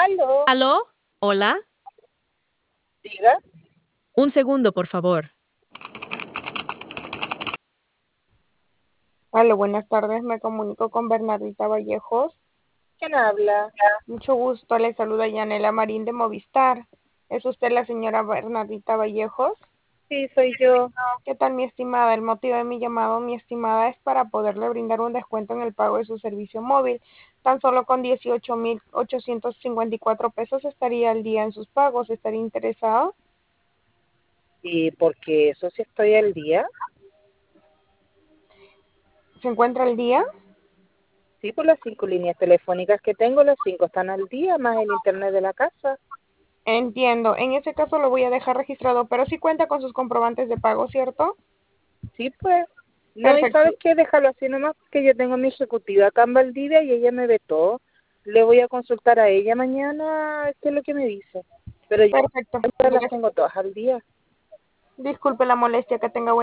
Aló, ¿Aló? ¿Hola? diga. Un segundo, por favor. Hola, buenas tardes, me comunico con Bernardita Vallejos. ¿Quién habla? Mucho gusto, le saluda Yanela Marín de Movistar. ¿Es usted la señora Bernardita Vallejos? Sí, soy yo. ¿Qué tal, mi estimada? El motivo de mi llamado, mi estimada, es para poderle brindar un descuento en el pago de su servicio móvil. Tan solo con 18,854 pesos estaría al día en sus pagos. ¿Estaría interesado? Y porque eso sí estoy al día. ¿Se encuentra al día? Sí, por las 5 líneas telefónicas que tengo, las 5 están al día, más el internet de la casa. Entiendo. En ese caso lo voy a dejar registrado, pero sí cuenta con sus comprobantes de pago, ¿cierto? Sí, pues. No, y Perfecto. ¿sabes qué? Déjalo así nomás, porque yo tengo a mi ejecutiva acá en Valdivia y ella me ve todo. Le voy a consultar a ella mañana qué es lo que me dice. Pero yo Perfecto. las tengo todas al día. Disculpe la molestia, que tenga buen